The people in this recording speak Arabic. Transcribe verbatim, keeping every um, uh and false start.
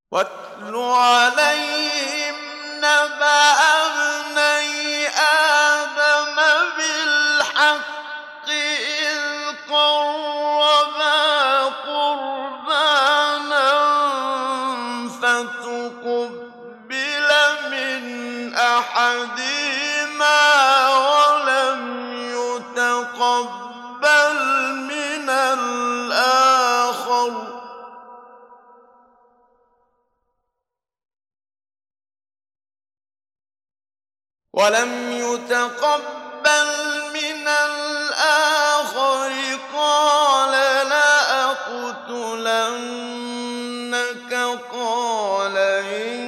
واتل عليهم نبأ ابني آدم بالحق إذ قربا قربانا فتقبل من أحدهما ولم يتقبل من الآخر ولم يتقبل من الآخر قال لأقتلنك قال إن